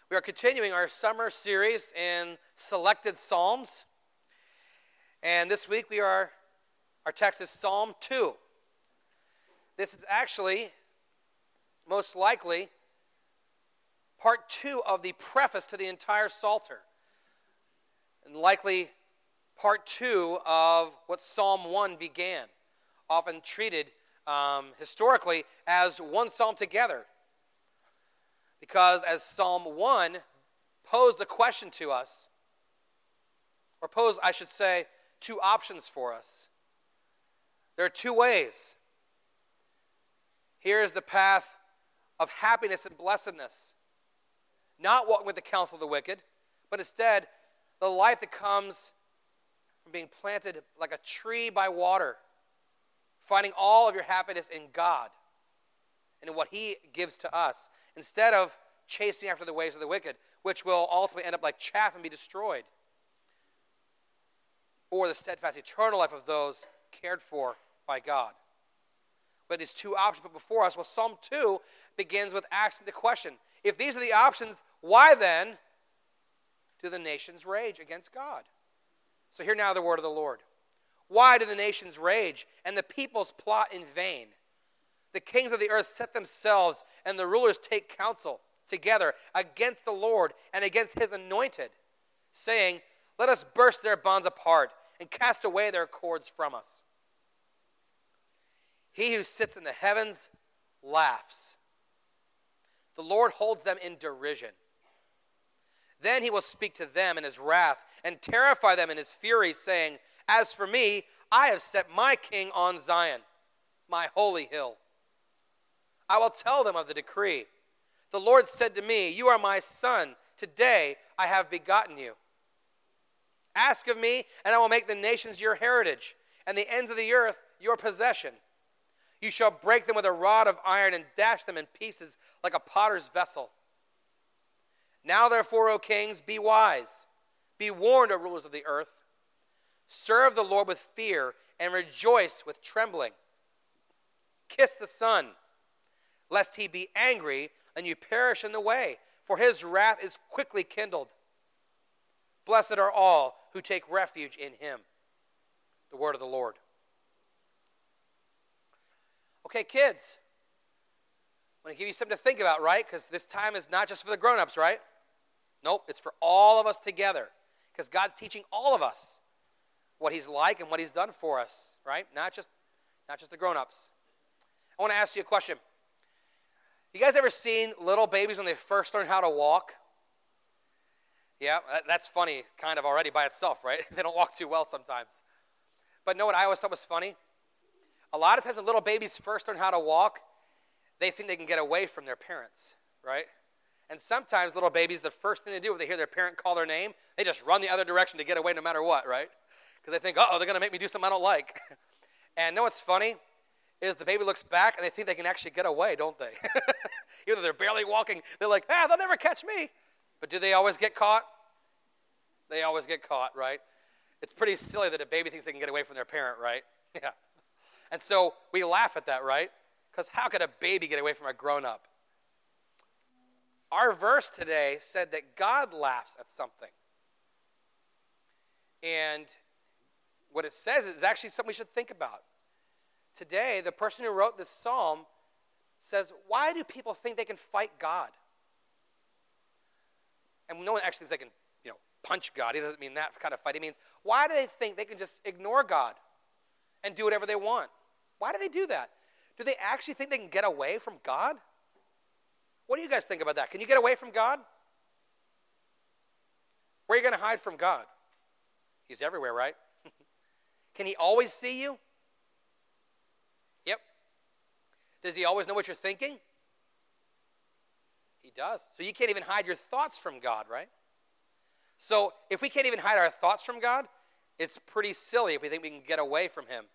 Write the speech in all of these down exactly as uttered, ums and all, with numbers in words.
We are continuing our summer series in selected Psalms. And this week we are, our text is Psalm two. This is actually, most likely, part two of the preface to the entire Psalter. And likely part two of what Psalm one began, often treated um, historically as one psalm together. Because as Psalm one posed the question to us, or posed, I should say, two options for us. There are two ways. Here is the path of happiness and blessedness. Not walking with the counsel of the wicked, but instead the life that comes from being planted like a tree by water, finding all of your happiness in God and in what He gives to us, instead of chasing after the ways of the wicked, which will ultimately end up like chaff and be destroyed, or the steadfast eternal life of those cared for by God. We have these two options put before us. Well, Psalm two begins with asking the question, if these are the options, why then do the nations rage against God? So hear now the word of the Lord. Why do the nations rage and the peoples plot in vain? The kings of the earth set themselves, and the rulers take counsel together against the Lord and against His anointed, saying, let us burst their bonds apart and cast away their cords from us. He who sits in the heavens laughs. The Lord holds them in derision. Then He will speak to them in His wrath and terrify them in His fury, saying, as for me, I have set my king on Zion, my holy hill. I will tell them of the decree. The Lord said to me, you are my son. Today I have begotten you. Ask of me, and I will make the nations your heritage, and the ends of the earth your possession. You shall break them with a rod of iron and dash them in pieces like a potter's vessel. Now therefore, O kings, be wise. Be warned, O rulers of the earth. Serve the Lord with fear and rejoice with trembling. Kiss the Son, lest He be angry and you perish in the way, for His wrath is quickly kindled. Blessed are all who take refuge in Him. The word of the Lord. Okay, kids, I want to give you something to think about, right? Because this time is not just for the grown-ups, right? Nope, it's for all of us together. Because God's teaching all of us what He's like and what He's done for us, right? Not just, not just the grown-ups. I want to ask you a question. You guys ever seen little babies when they first learn how to walk? Yeah, that's funny kind of already by itself, right? They don't walk too well sometimes. But know what I always thought was funny? A lot of times when little babies first learn how to walk, they think they can get away from their parents, right? And sometimes little babies, the first thing they do when they hear their parent call their name, they just run the other direction to get away no matter what, right? Because they think, uh-oh, they're going to make me do something I don't like. And know what's funny? Is the baby looks back and they think they can actually get away, don't they? Even though they're barely walking, they're like, ah, they'll never catch me. But do they always get caught? They always get caught, right? It's pretty silly that a baby thinks they can get away from their parent, right? Yeah. And so we laugh at that, right? Because how could a baby get away from a grown-up? Our verse today said that God laughs at something. And what it says is actually something we should think about. Today, the person who wrote this psalm says, why do people think they can fight God? And no one actually thinks they can, you know, punch God. He doesn't mean that kind of fight. He means, why do they think they can just ignore God and do whatever they want? Why do they do that? Do they actually think they can get away from God? What do you guys think about that? Can you get away from God? Where are you going to hide from God? He's everywhere, right? Can He always see you? Yep. Does He always know what you're thinking? He does. So you can't even hide your thoughts from God, right? So if we can't even hide our thoughts from God, it's pretty silly if we think we can get away from Him.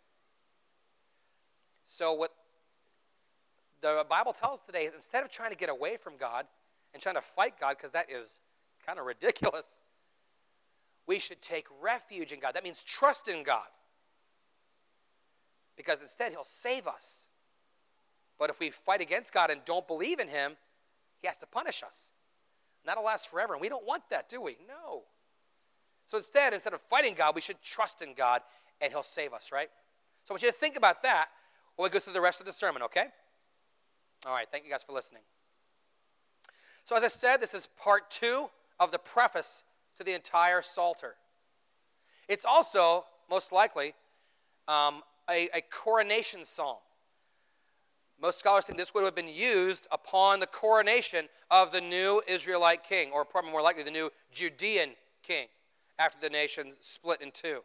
So what the Bible tells us today is instead of trying to get away from God and trying to fight God, because that is kind of ridiculous, we should take refuge in God. That means trust in God. Because instead, He'll save us. But if we fight against God and don't believe in Him, He has to punish us. And that'll last forever. And we don't want that, do we? No. So instead, instead of fighting God, we should trust in God, and he'll save us, right? So I want you to think about that while we go through the rest of the sermon, okay? All right, thank you guys for listening. So as I said, this is part two of the preface to the entire Psalter. It's also, most likely, um, a, a coronation psalm. Most scholars think this would have been used upon the coronation of the new Israelite king, or probably more likely the new Judean king, after the nation split in two.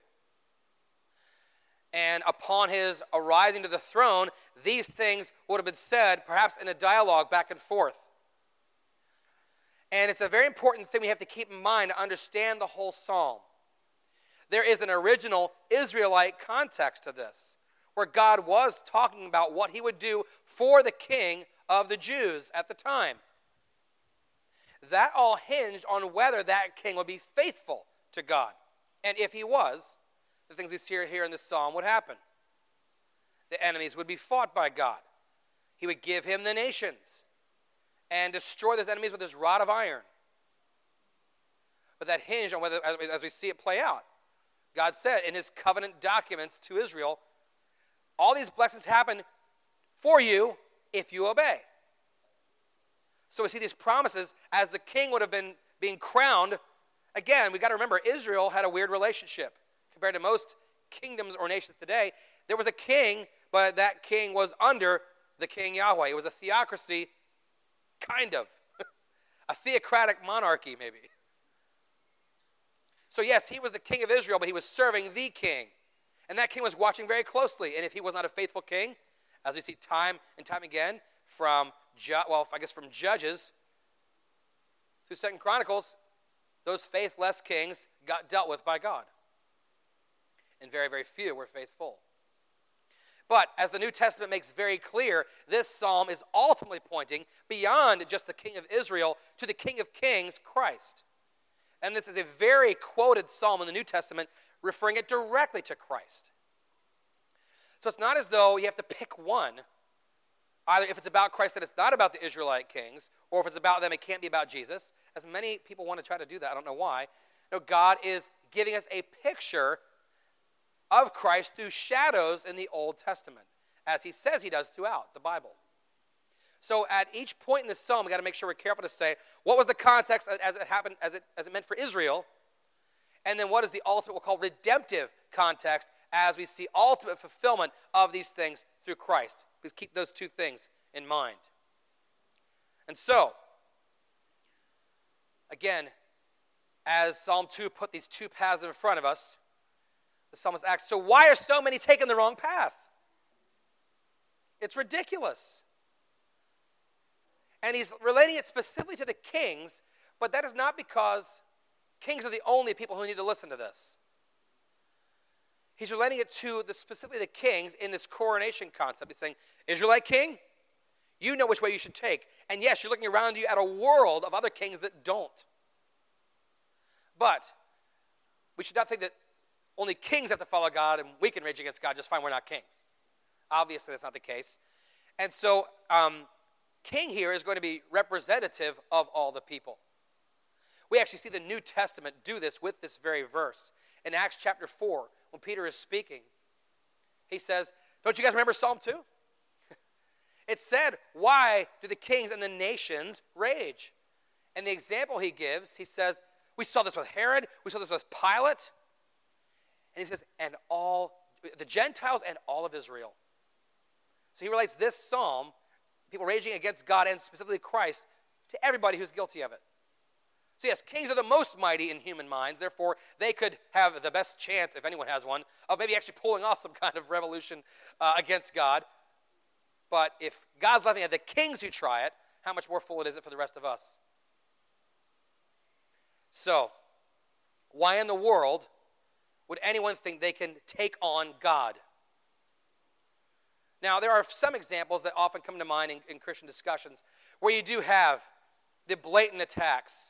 And upon his arising to the throne, these things would have been said, perhaps in a dialogue back and forth. And it's a very important thing we have to keep in mind to understand the whole psalm. There is an original Israelite context to this, where God was talking about what he would do for the king of the Jews at the time. That all hinged on whether that king would be faithful to God. And if he was, the things we see here in this psalm would happen. The enemies would be fought by God. He would give him the nations and destroy those enemies with his rod of iron. But that hinged on whether, as we see it play out, God said in his covenant documents to Israel, all these blessings happen for you if you obey. So we see these promises as the king would have been being crowned. Again, we've got to remember, Israel had a weird relationship. Compared to most kingdoms or nations today, there was a king, but that king was under the king Yahweh. It was a theocracy, kind of. A theocratic monarchy, maybe. So yes, he was the king of Israel, but he was serving the king. And that king was watching very closely. And if he was not a faithful king, as we see time and time again from, well, I guess from Judges through Second Chronicles, those faithless kings got dealt with by God. And very, very few were faithful. But as the New Testament makes very clear, this psalm is ultimately pointing beyond just the king of Israel to the King of Kings, Christ. And this is a very quoted psalm in the New Testament, referring it directly to Christ. So it's not as though you have to pick one. Either if it's about Christ, that it's not about the Israelite kings, or if it's about them, it can't be about Jesus. As many people want to try to do that, I don't know why. No, God is giving us a picture of Christ through shadows in the Old Testament, as he says he does throughout the Bible. So at each point in the psalm, we've got to make sure we're careful to say, what was the context as it happened, as it, as it meant for Israel, and then what is the ultimate, we'll call redemptive context, as we see ultimate fulfillment of these things through Christ. Please keep those two things in mind. And so, again, as Psalm two put these two paths in front of us, the psalmist asks, so why are so many taking the wrong path? It's ridiculous. And he's relating it specifically to the kings, but that is not because kings are the only people who need to listen to this. He's relating it to the, specifically the kings in this coronation concept. He's saying, Israelite king, you know which way you should take. And yes, you're looking around you at a world of other kings that don't. But we should not think that only kings have to follow God and we can rage against God just fine, we're not kings. Obviously, that's not the case. And so, um, king here is going to be representative of all the people. We actually see the New Testament do this with this very verse. In Acts chapter four, when Peter is speaking, he says, don't you guys remember Psalm two? It said, why do the kings and the nations rage? And the example he gives, he says, we saw this with Herod, we saw this with Pilate. And he says, and all, the Gentiles and all of Israel. So he relates this psalm, people raging against God and specifically Christ, to everybody who's guilty of it. So yes, kings are the most mighty in human minds. Therefore, they could have the best chance, if anyone has one, of maybe actually pulling off some kind of revolution uh, against God. But if God's laughing at the kings who try it, how much more fool it is it for the rest of us? So, why in the world would anyone think they can take on God? Now, there are some examples that often come to mind in, in Christian discussions where you do have the blatant attacks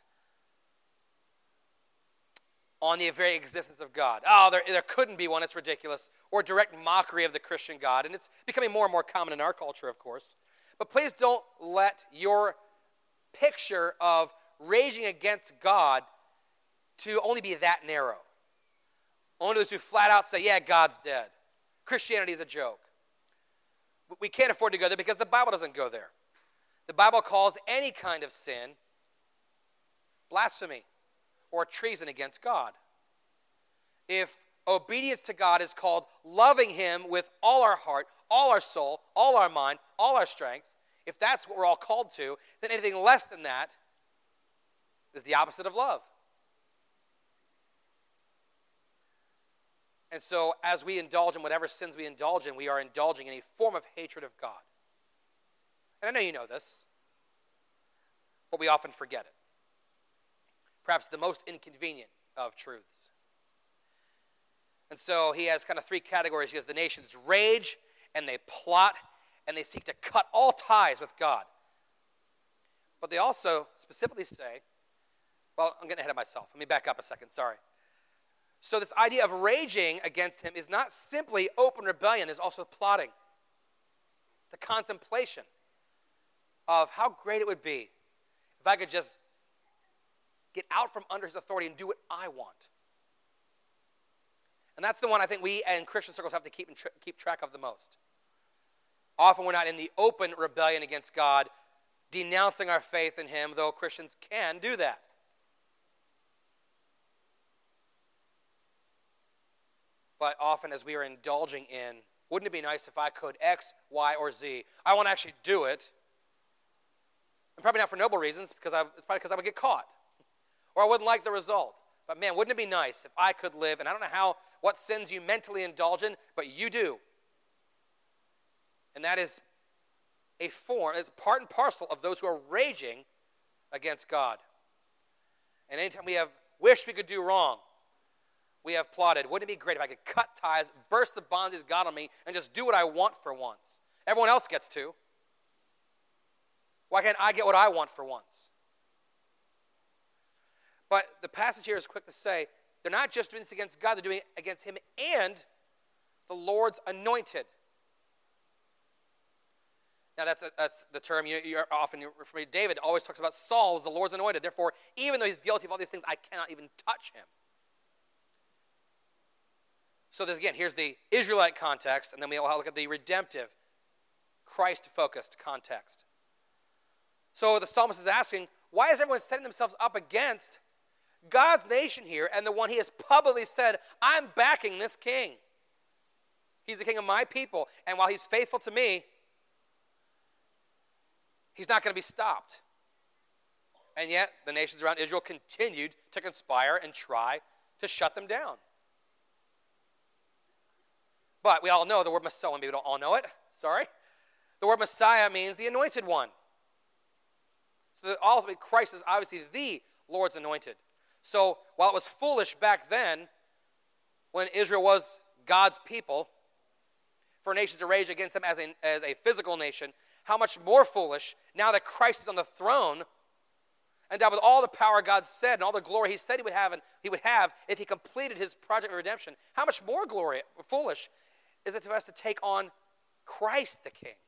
on the very existence of God. Oh, there, there couldn't be one, it's ridiculous. Or direct mockery of the Christian God. And it's becoming more and more common in our culture, of course. But please don't let your picture of raging against God to only be that narrow. Only those who flat out say, yeah, God's dead. Christianity is a joke. We can't afford to go there because the Bible doesn't go there. The Bible calls any kind of sin blasphemy or treason against God. If obedience to God is called loving him with all our heart, all our soul, all our mind, all our strength, if that's what we're all called to, then anything less than that is the opposite of love. And so as we indulge in whatever sins we indulge in, we are indulging in a form of hatred of God. And I know you know this, but we often forget it. Perhaps the most inconvenient of truths. And so he has kind of three categories. He has the nations rage, and they plot, and they seek to cut all ties with God. But they also specifically say, well, I'm getting ahead of myself. Let me back up a second, sorry. So this idea of raging against him is not simply open rebellion, there's also plotting. The contemplation of how great it would be if I could just get out from under his authority and do what I want. And that's the one I think we in Christian circles have to keep, in tra- keep track of the most. Often we're not in the open rebellion against God, denouncing our faith in him, though Christians can do that. But often as we are indulging in, wouldn't it be nice if I could X, Y, or Z? I want to actually do it. And probably not for noble reasons, because I, it's probably because I would get caught. Or I wouldn't like the result. But man, wouldn't it be nice if I could live, and I don't know how, what sins you mentally indulge in, but you do. And that is a form, it's part and parcel of those who are raging against God. And anytime we have wished we could do wrong, we have plotted, wouldn't it be great if I could cut ties, burst the bonds he's got on me, and just do what I want for once? Everyone else gets to. Why can't I get what I want for once? But the passage here is quick to say, they're not just doing this against God, they're doing it against him and the Lord's anointed. Now that's a, that's the term you, you're often refer to. David always talks about Saul as the Lord's anointed. Therefore, even though he's guilty of all these things, I cannot even touch him. So there's, again, here's the Israelite context, and then we'll look at the redemptive, Christ-focused context. So the psalmist is asking, why is everyone setting themselves up against God's nation here and the one he has publicly said, I'm backing this king. He's the king of my people, and while he's faithful to me, he's not going to be stopped. And yet, the nations around Israel continued to conspire and try to shut them down. But we all know the word Messiah. Maybe we don't all know it. Sorry. The word Messiah means the anointed one. So that ultimately Christ is obviously the Lord's anointed. So while it was foolish back then, when Israel was God's people, for nations to rage against them as a, as a physical nation, how much more foolish now that Christ is on the throne, and that with all the power God said and all the glory he said he would have, and he would have if he completed his project of redemption, how much more glory, foolish, is it to us to take on Christ the King?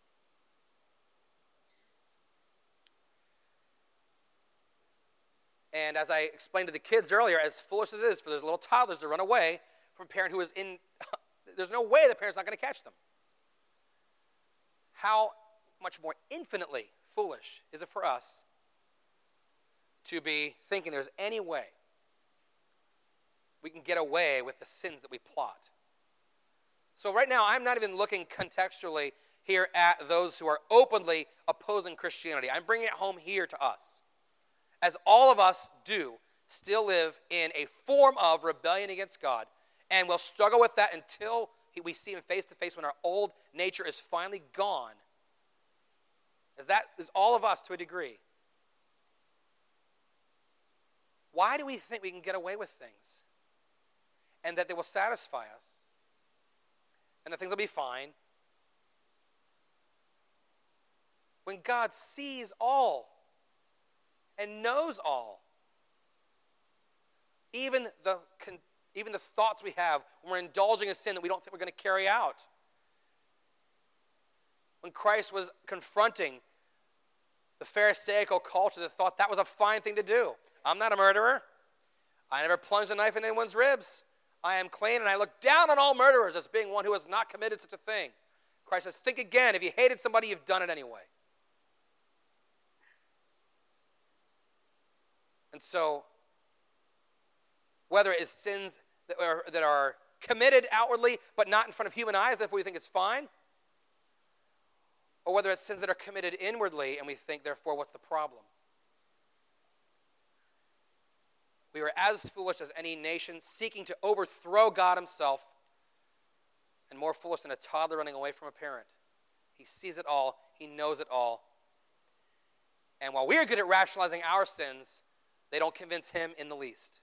And as I explained to the kids earlier, as foolish as it is for those little toddlers to run away from a parent who is in, there's no way the parent's not going to catch them. How much more infinitely foolish is it for us to be thinking there's any way we can get away with the sins that we plot? So right now, I'm not even looking contextually here at those who are openly opposing Christianity. I'm bringing it home here to us. As all of us do, still live in a form of rebellion against God, and we'll struggle with that until we see him face to face when our old nature is finally gone. As that is all of us to a degree. Why do we think we can get away with things? And that they will satisfy us? And that things will be fine? When God sees all and knows all. Even the, even the thoughts we have when we're indulging a sin that we don't think we're going to carry out. When Christ was confronting the Pharisaical culture that thought that was a fine thing to do. I'm not a murderer. I never plunged a knife in anyone's ribs. I am clean, and I look down on all murderers as being one who has not committed such a thing. Christ says, think again. If you hated somebody, you've done it anyway. And so, whether it's sins that are, that are committed outwardly but not in front of human eyes, therefore we think it's fine, or whether it's sins that are committed inwardly and we think, therefore, what's the problem? We are as foolish as any nation seeking to overthrow God himself, and more foolish than a toddler running away from a parent. He sees it all. He knows it all. And while we are good at rationalizing our sins, they don't convince him in the least.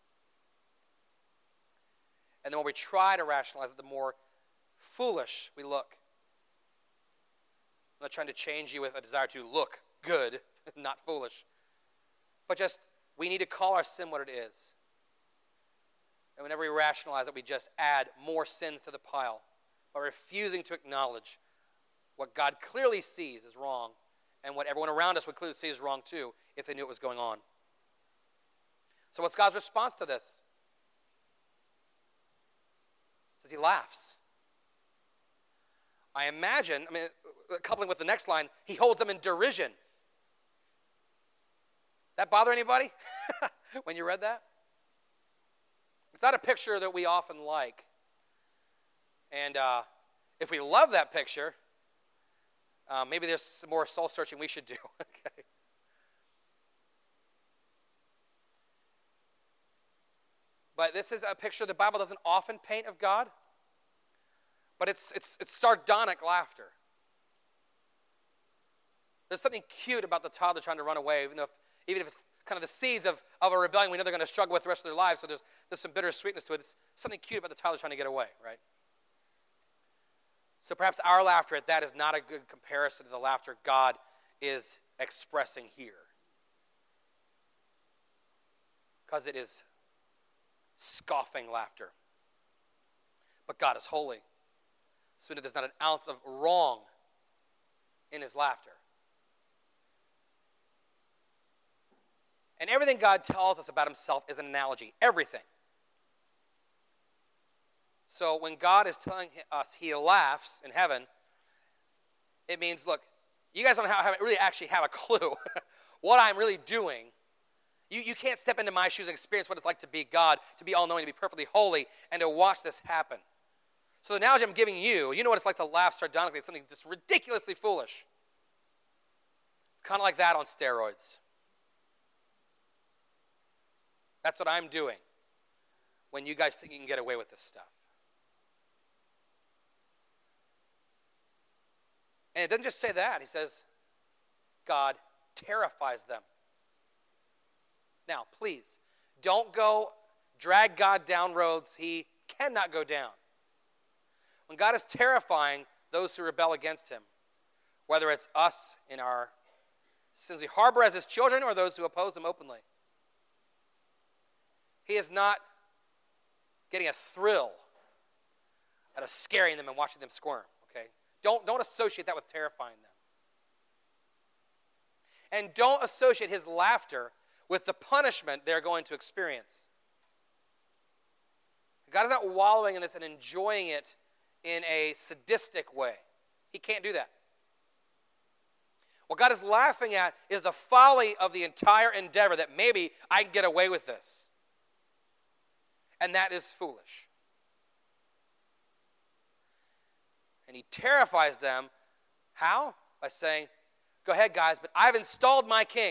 And the more we try to rationalize it, the more foolish we look. I'm not trying to change you with a desire to look good, not foolish. But just, we need to call our sin what it is. And whenever we rationalize it, we just add more sins to the pile by refusing to acknowledge what God clearly sees is wrong and what everyone around us would clearly see is wrong too if they knew what was going on. So what's God's response to this? It says he laughs. I imagine, I mean, coupling with the next line, he holds them in derision. That bother anybody when you read that? It's not a picture that we often like. And uh, if we love that picture, uh, maybe there's some more soul searching we should do. Okay. But this is a picture the Bible doesn't often paint of God. But it's it's it's sardonic laughter. There's something cute about the toddler trying to run away, even if even if it's kind of the seeds of, of a rebellion we know they're going to struggle with the rest of their lives, so there's there's some bitter sweetness to it. It's something cute about the toddler trying to get away, right? So perhaps our laughter at that is not a good comparison to the laughter God is expressing here. Because it is scoffing laughter. But God is holy. So there's not an ounce of wrong in his laughter. And everything God tells us about himself is an analogy. Everything. So when God is telling us he laughs in heaven, it means, look, you guys don't have, really actually have a clue what I'm really doing. You, you can't step into my shoes and experience what it's like to be God, to be all-knowing, to be perfectly holy, and to watch this happen. So the analogy I'm giving you, you know what it's like to laugh sardonically. It's something just ridiculously foolish. It's kind of like that on steroids. That's what I'm doing when you guys think you can get away with this stuff. And it doesn't just say that. He says, God terrifies them. Now, please, don't go drag God down roads he cannot go down. When God is terrifying those who rebel against him, whether it's us in our sins we harbor as his children or those who oppose him openly, he is not getting a thrill out of scaring them and watching them squirm, okay? Don't, don't associate that with terrifying them. And don't associate his laughter with the punishment they're going to experience. God is not wallowing in this and enjoying it in a sadistic way. He can't do that. What God is laughing at is the folly of the entire endeavor that maybe I can get away with this. And that is foolish. And he terrifies them. How? By saying, go ahead, guys, but I've installed my king.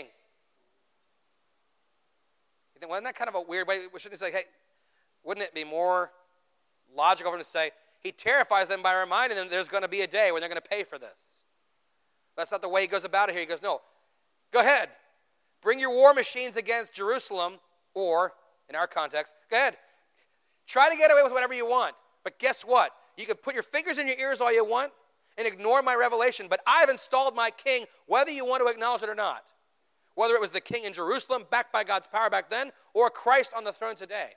You think, well, isn't that kind of a weird way? We shouldn't say, hey, wouldn't it be more logical for him to say, he terrifies them by reminding them there's going to be a day when they're going to pay for this. That's not the way he goes about it here. He goes, no, go ahead. Bring your war machines against Jerusalem, or, in our context, go ahead. Try to get away with whatever you want. But guess what? You can put your fingers in your ears all you want and ignore my revelation, but I've installed my king whether you want to acknowledge it or not. Whether it was the king in Jerusalem, backed by God's power back then, or Christ on the throne today.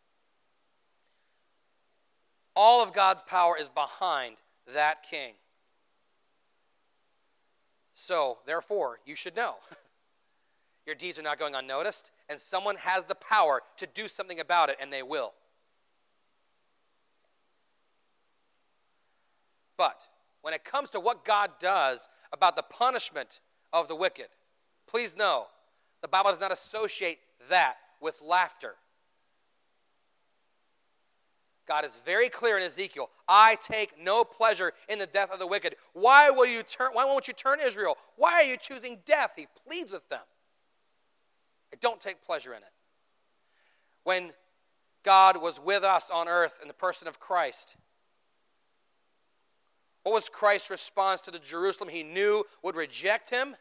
All of God's power is behind that king. So, therefore, you should know. Your deeds are not going unnoticed, and someone has the power to do something about it, and they will. But when it comes to what God does about the punishment of the wicked, please know, the Bible does not associate that with laughter. God is very clear in Ezekiel, I take no pleasure in the death of the wicked. Why will you turn, why won't you turn Israel? Why are you choosing death? He pleads with them. I don't take pleasure in it. When God was with us on earth in the person of Christ, what was Christ's response to the Jerusalem he knew would reject him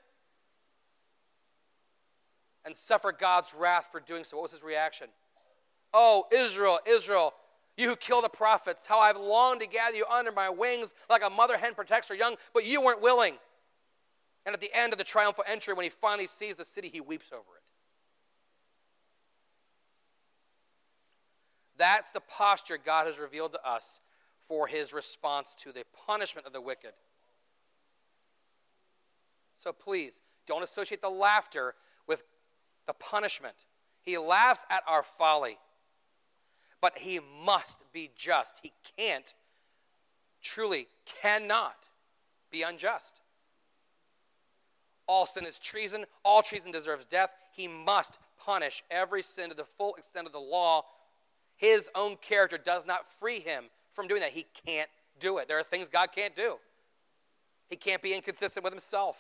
and suffer God's wrath for doing so? What was his reaction? Oh, Israel, Israel, you who kill the prophets, how I've longed to gather you under my wings like a mother hen protects her young, but you weren't willing. And at the end of the triumphal entry, when he finally sees the city, he weeps over it. That's the posture God has revealed to us for his response to the punishment of the wicked. So please, don't associate the laughter with the punishment. He laughs at our folly, but he must be just. He can't, truly cannot be unjust. All sin is treason. All treason deserves death. He must punish every sin to the full extent of the law. His own character does not free him from doing that. He can't do it. There are things God can't do. He can't be inconsistent with himself.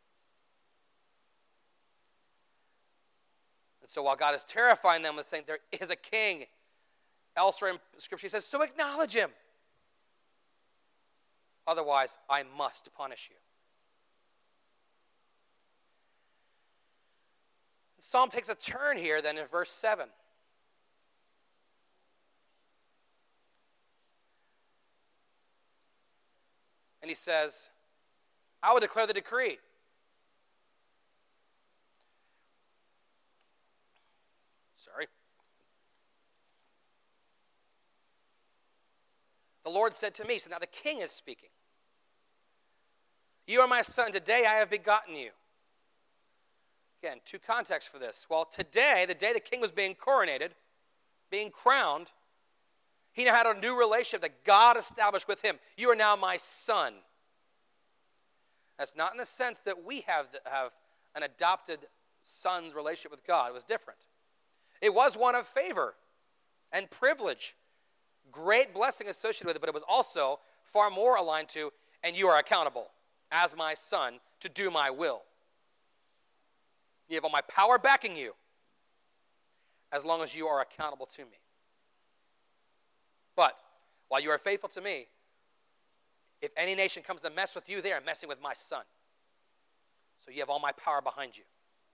And so while God is terrifying them with saying there is a king, elsewhere in Scripture he says, so acknowledge him. Otherwise, I must punish you. The psalm takes a turn here then in verse seven. And he says, I will declare the decree. Sorry. The Lord said to me, so now the king is speaking. You are my son, today I have begotten you. Again, two contexts for this. Well, today, the day the king was being coronated, being crowned, he now had a new relationship that God established with him. You are now my son. That's not in the sense that we have, have an adopted son's relationship with God. It was different. It was one of favor and privilege. Great blessing associated with it, but it was also far more aligned to, and you are accountable as my son to do my will. You have all my power backing you as long as you are accountable to me. But while you are faithful to me, if any nation comes to mess with you, they are messing with my son. So you have all my power behind you.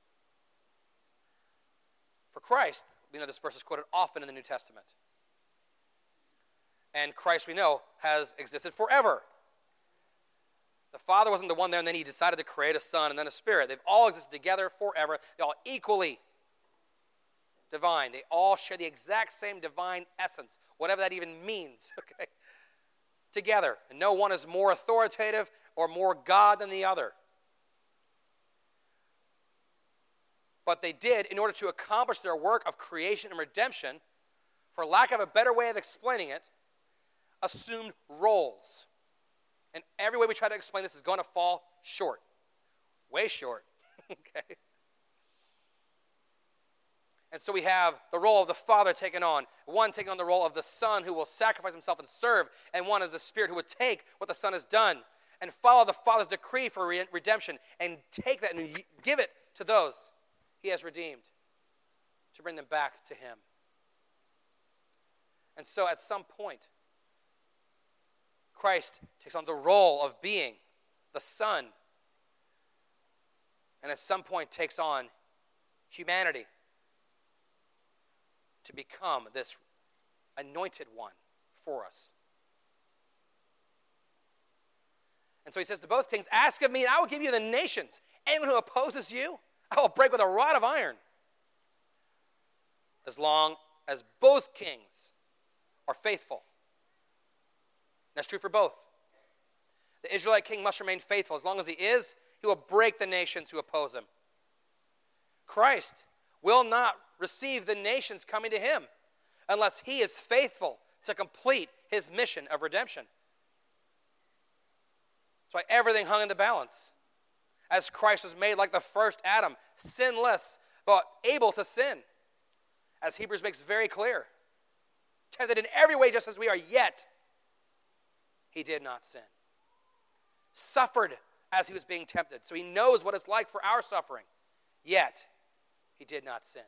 For Christ, we know this verse is quoted often in the New Testament. And Christ, we know, has existed forever. The Father wasn't the one there and then he decided to create a Son and then a Spirit. They've all existed together forever. They're all equally divine. They all share the exact same divine essence, whatever that even means, okay? Together. And no one is more authoritative or more God than the other. But they did, in order to accomplish their work of creation and redemption, for lack of a better way of explaining it, assumed roles. And every way we try to explain this is going to fall short. Way short. Okay? And so we have the role of the Father taken on, one taking on the role of the Son who will sacrifice himself and serve, and one is the Spirit who would take what the Son has done and follow the Father's decree for re- redemption and take that and give it to those he has redeemed to bring them back to him. And so at some point, Christ takes on the role of being the Son, and at some point takes on humanity to become this anointed one for us. And so he says to both kings, ask of me and I will give you the nations. Anyone who opposes you, I will break with a rod of iron. As long as both kings are faithful. That's true for both. The Israelite king must remain faithful. As long as he is, he He will break the nations who oppose him. Christ will not receive the nations coming to him unless he is faithful to complete his mission of redemption. That's why everything hung in the balance. As Christ was made like the first Adam, sinless, but able to sin. As Hebrews makes very clear. Tempted in every way just as we are, yet he did not sin. Suffered as he was being tempted. So he knows what it's like for our suffering. Yet he did not sin.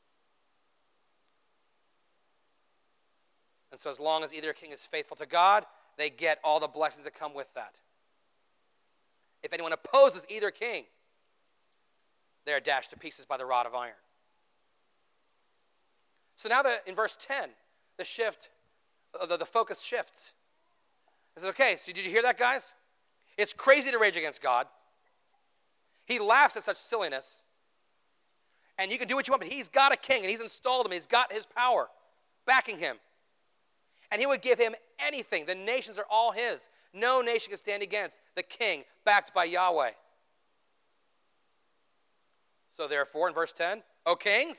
And so as long as either king is faithful to God, they get all the blessings that come with that. If anyone opposes either king, they are dashed to pieces by the rod of iron. So now that in verse ten, the shift, the, the focus shifts. It says, okay, so did you hear that, guys? It's crazy to rage against God. He laughs at such silliness. And you can do what you want, but he's got a king, and he's installed him. He's got his power backing him. And he would give him anything. The nations are all his. No nation can stand against the king backed by Yahweh. So therefore, in verse ten, O kings,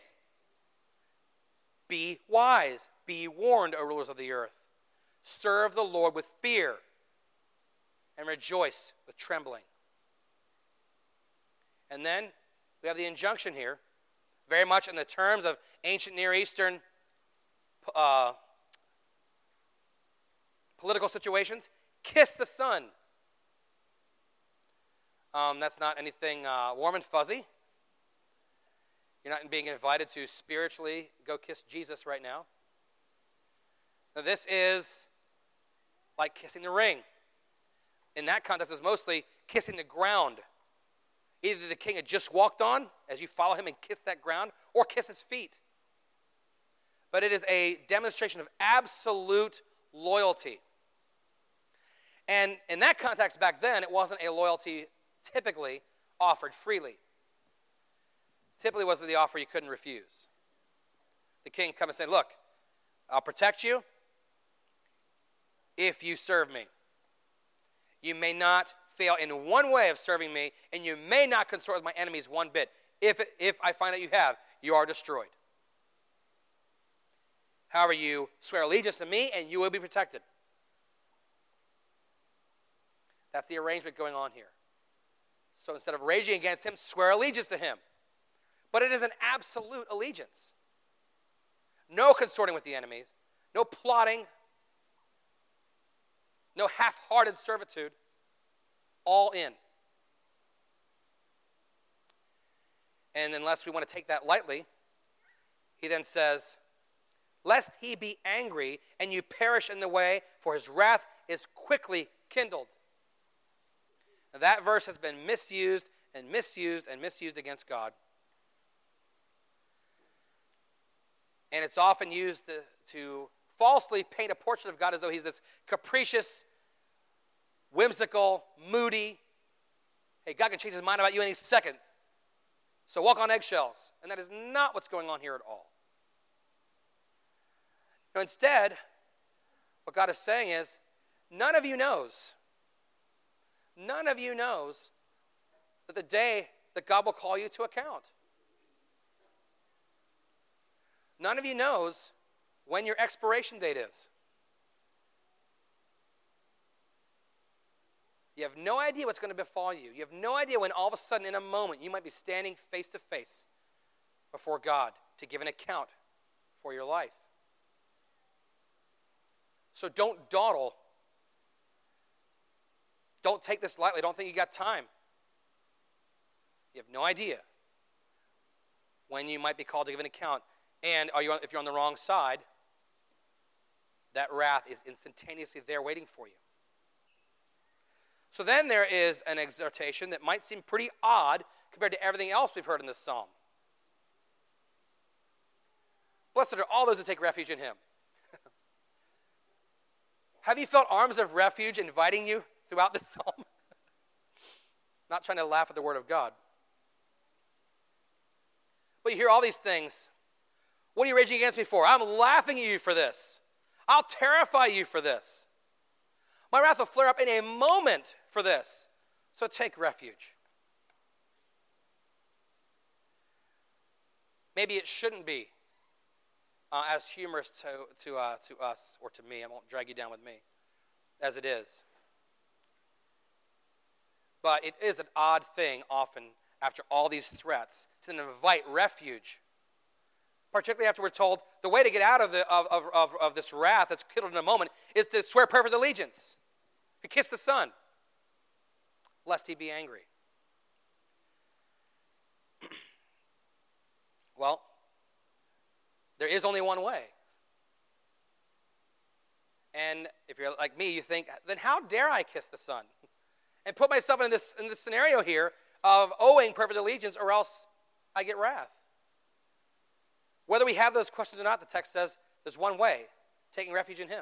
be wise, be warned, O rulers of the earth. Serve the Lord with fear and rejoice with trembling. And then we have the injunction here, very much in the terms of ancient Near Eastern uh, political situations. Kiss the Son. Um, that's not anything uh, warm and fuzzy. You're not being invited to spiritually go kiss Jesus right now. Now this is like kissing the ring. In that context, it's mostly kissing the ground. Either the king had just walked on, as you follow him and kiss that ground, or kiss his feet. But it is a demonstration of absolute loyalty. And in that context back then, it wasn't a loyalty typically offered freely. Typically was the offer you couldn't refuse. The king come and say, look, I'll protect you if you serve me. You may not fail in one way of serving me, and you may not consort with my enemies one bit. If, if I find out you have, you are destroyed. However, you swear allegiance to me, and you will be protected. That's the arrangement going on here. So instead of raging against him, swear allegiance to him. But it is an absolute allegiance. No consorting with the enemies, no plotting, no half-hearted servitude, all in. And unless we want to take that lightly, he then says, lest he be angry and you perish in the way, for his wrath is quickly kindled. Now, that verse has been misused and misused and misused against God. And it's often used to, to falsely paint a portrait of God as though he's this capricious, whimsical, moody. Hey, God can change his mind about you any second. So walk on eggshells. And that is not what's going on here at all. No, instead, what God is saying is, none of you knows, none of you knows that the day that God will call you to account. None of you knows when your expiration date is. You have no idea what's going to befall you. You have no idea when all of a sudden in a moment you might be standing face to face before God to give an account for your life. So don't dawdle. Don't take this lightly. Don't think you got time. You have no idea when you might be called to give an account. And are you, if you're on the wrong side, that wrath is instantaneously there waiting for you. So then there is an exhortation that might seem pretty odd compared to everything else we've heard in this psalm. Blessed are all those who take refuge in him. Have you felt arms of refuge inviting you throughout this psalm? Not trying to laugh at the word of God. But you hear all these things. What are you raging against me for? I'm laughing at you for this. I'll terrify you for this. My wrath will flare up in a moment for this. So take refuge. maybe it shouldn't be uh, as humorous to, to, uh, to us or to me. I won't drag you down with me, as it is. But it is an odd thing often after all these threats to invite refuge, particularly after we're told the way to get out of, the, of, of, of, of this wrath that's kindled in a moment is to swear perfect allegiance, to kiss the Son, lest he be angry. Well, there is only one way. And if you're like me, you think, then how dare I kiss the Son? And put myself in this, in this scenario here of owing perfect allegiance or else I get wrath. Whether we have those questions or not, the text says there's one way, taking refuge in him.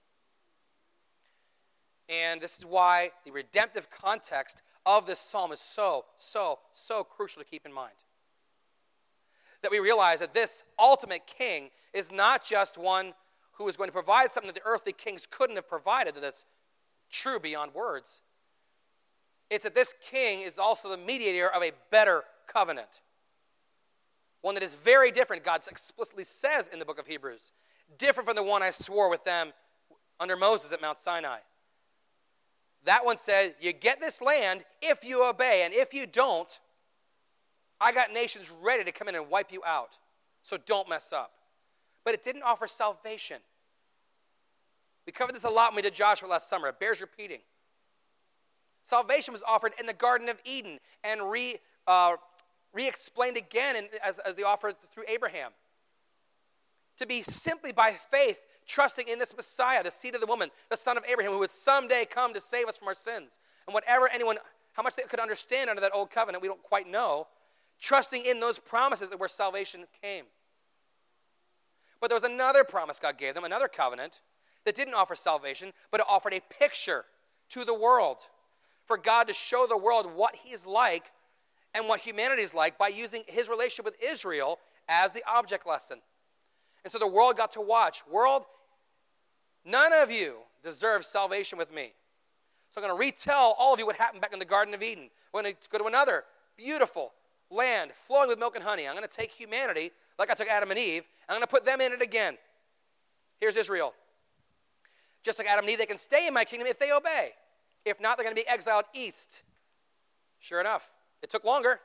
And this is why the redemptive context of this psalm is so, so, so crucial to keep in mind. That we realize that this ultimate king is not just one who is going to provide something that the earthly kings couldn't have provided, that's true beyond words. It's that this king is also the mediator of a better covenant. One that is very different, God explicitly says in the book of Hebrews. Different from the one I swore with them under Moses at Mount Sinai. That one said, you get this land if you obey, and if you don't, I got nations ready to come in and wipe you out. So don't mess up. But it didn't offer salvation. We covered this a lot when we did Joshua last summer. It bears repeating. Salvation was offered in the Garden of Eden and re, uh, re-explained again in, as, as the offer through Abraham. To be simply by faith, trusting in this Messiah, the seed of the woman, the son of Abraham, who would someday come to save us from our sins. And whatever anyone, how much they could understand under that old covenant, we don't quite know. Trusting in those promises where salvation came. But there was another promise God gave them, another covenant, that didn't offer salvation, but it offered a picture to the world. For God to show the world what he is like and what humanity is like by using his relationship with Israel as the object lesson. And so the world got to watch. World, none of you deserve salvation with me. So I'm going to retell all of you what happened back in the Garden of Eden. We're going to go to another beautiful land flowing with milk and honey. I'm going to take humanity, like I took Adam and Eve, I'm going to put them in it again. Here's Israel. Just like Adam and Eve, they can stay in my kingdom if they obey. If not, they're going to be exiled east. Sure enough, it took longer.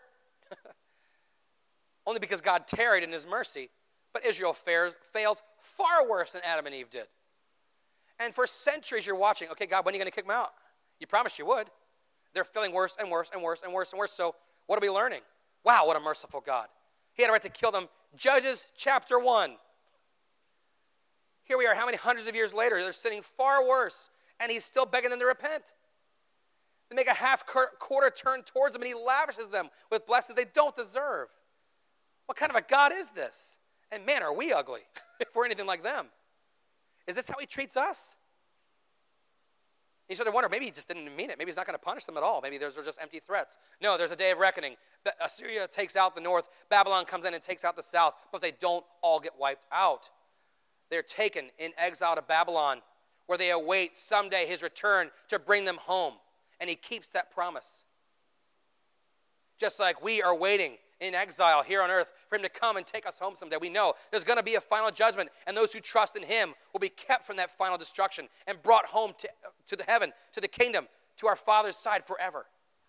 Only because God tarried in his mercy. But Israel fares, fails far worse than Adam and Eve did. And for centuries you're watching, okay, God, when are you going to kick them out? You promised you would. They're feeling worse and worse and worse and worse and worse. So what are we learning? Wow, what a merciful God. He had a right to kill them. Judges chapter one. Here we are, how many hundreds of years later? They're sitting far worse, and he's still begging them to repent. They make a half quarter turn towards him, and he lavishes them with blessings they don't deserve. What kind of a God is this? And man, are we ugly if we're anything like them. Is this how he treats us? You start to wonder, maybe he just didn't mean it. Maybe he's not going to punish them at all. Maybe those are just empty threats. No, there's a day of reckoning. Assyria takes out the north. Babylon comes in and takes out the south. But they don't all get wiped out. They're taken in exile to Babylon, where they await someday his return to bring them home. And he keeps that promise. Just like we are waiting in exile here on earth for him to come and take us home someday. We know there's going to be a final judgment, and those who trust in him will be kept from that final destruction and brought home to, to the heaven, to the kingdom, to our Father's side forever.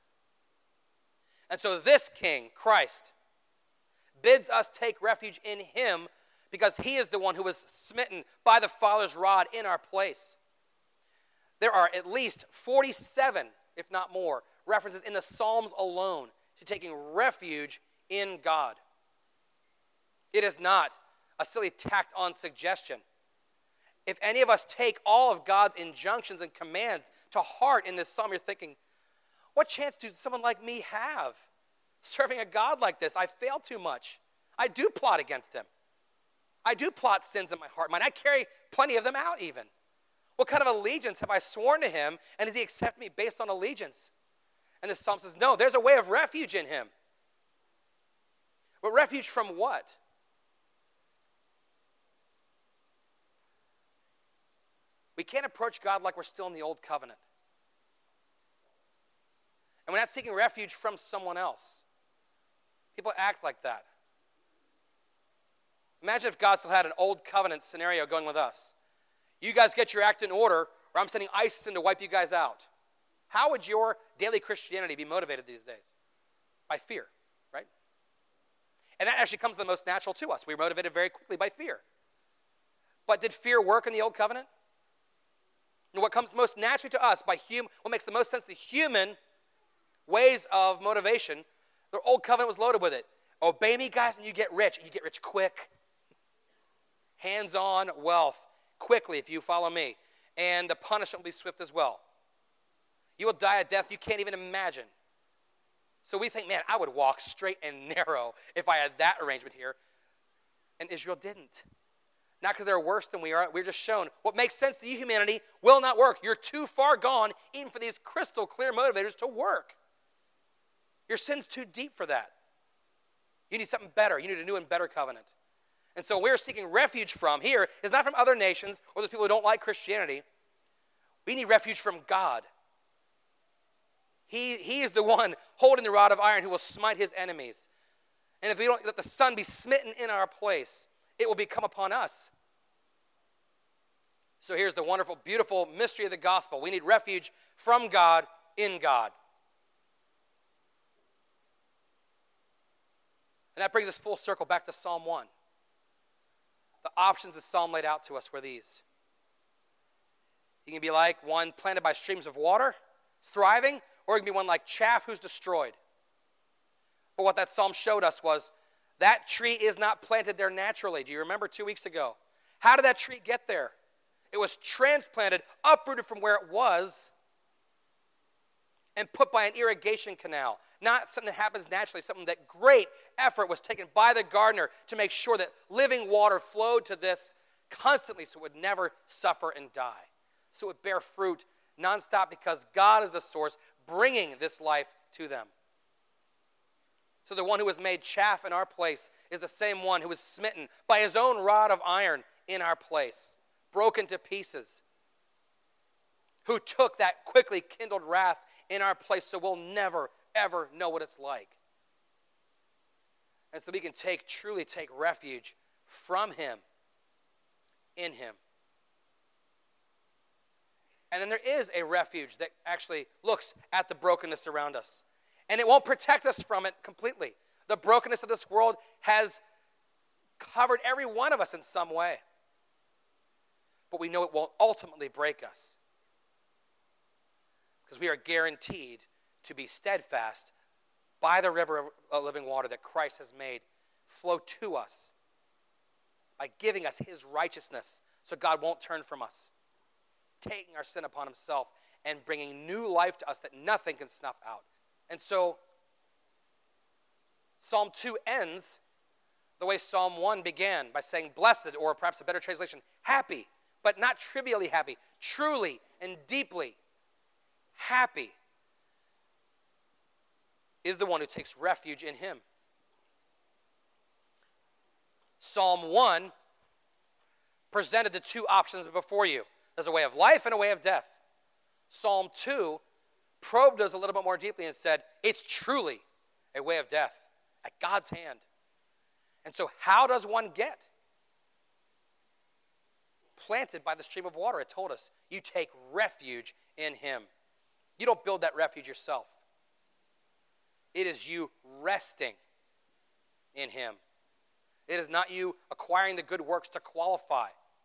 And so this King, Christ, bids us take refuge in him because he is the one who was smitten by the Father's rod in our place. There are at least forty-seven, if not more, references in the Psalms alone to taking refuge in God. It is not a silly tacked-on suggestion. If any of us take all of God's injunctions and commands to heart in this psalm, you're thinking, what chance does someone like me have serving a God like this? I fail too much. I do plot against him. I do plot sins in my heart. Might I carry plenty of them out even? What kind of allegiance have I sworn to him, and does he accept me based on allegiance? And the psalm says, no, there's a way of refuge in him. But refuge from what? We can't approach God like we're still in the old covenant. And we're not seeking refuge from someone else. People act like that. Imagine if God still had an old covenant scenario going with us. You guys get your act in order, or I'm sending ISIS in to wipe you guys out. How would your daily Christianity be motivated these days? By fear, right? And that actually comes the most natural to us. We're motivated very quickly by fear. But did fear work in the old covenant? And what comes most naturally to us, by hum- what makes the most sense to human ways of motivation, the old covenant was loaded with it. Obey me, guys, and you get rich. And you get rich quick. Hands-on wealth, quickly if you follow me. And the punishment will be swift as well. You will die a death you can't even imagine. So we think, man, I would walk straight and narrow if I had that arrangement here. And Israel didn't. Not because they're worse than we are. We're just shown what makes sense to you, humanity, will not work. You're too far gone, even for these crystal clear motivators to work. Your sin's too deep for that. You need something better. You need a new and better covenant. And so we're seeking refuge from here is not from other nations or those people who don't like Christianity. We need refuge from God. He, he is the one holding the rod of iron who will smite his enemies. And if we don't let the sun be smitten in our place, it will become upon us. So here's the wonderful, beautiful mystery of the gospel. We need refuge from God in God. And that brings us full circle back to Psalm one. The options the psalm laid out to us were these. You can be like one planted by streams of water, thriving, or you can be one like chaff who's destroyed. But what that psalm showed us was that tree is not planted there naturally. Do you remember two weeks ago? How did that tree get there? It was transplanted, uprooted from where it was, and put by an irrigation canal. Not something that happens naturally, something that great effort was taken by the gardener to make sure that living water flowed to this constantly so it would never suffer and die. So it would bear fruit nonstop because God is the source bringing this life to them. So the one who was made chaff in our place is the same one who was smitten by his own rod of iron in our place, broken to pieces, who took that quickly kindled wrath in our place so we'll never, ever know what it's like. And so we can take, truly take refuge from him, in him. And then there is a refuge that actually looks at the brokenness around us. And it won't protect us from it completely. The brokenness of this world has covered every one of us in some way. But we know it won't ultimately break us. Because we are guaranteed to be steadfast by the river of living water that Christ has made flow to us by giving us his righteousness so God won't turn from us, taking our sin upon himself and bringing new life to us that nothing can snuff out. And so Psalm two ends the way Psalm one began, by saying blessed, or perhaps a better translation, happy, but not trivially happy, truly and deeply happy is the one who takes refuge in him. Psalm one presented the two options before you. There's a way of life and a way of death. Psalm two probed those a little bit more deeply and said, it's truly a way of death at God's hand. And so how does one get? Planted by the stream of water, it told us. You take refuge in him. You don't build that refuge yourself. It is you resting in him. It is not you acquiring the good works to qualify.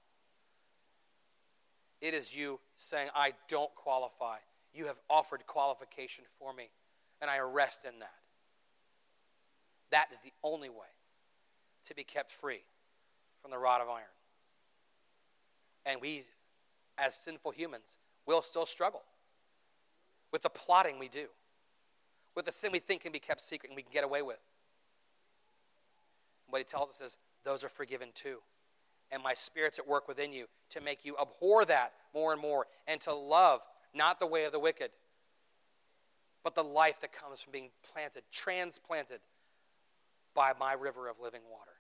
It is you saying, I don't qualify. You have offered qualification for me, and I rest in that. That is the only way to be kept free from the rod of iron. And we, as sinful humans, will still struggle with the plotting we do, with the sin we think can be kept secret and we can get away with. What he tells us is, those are forgiven too. And my Spirit's at work within you to make you abhor that more and more and to love not the way of the wicked, but the life that comes from being planted, transplanted by my river of living water.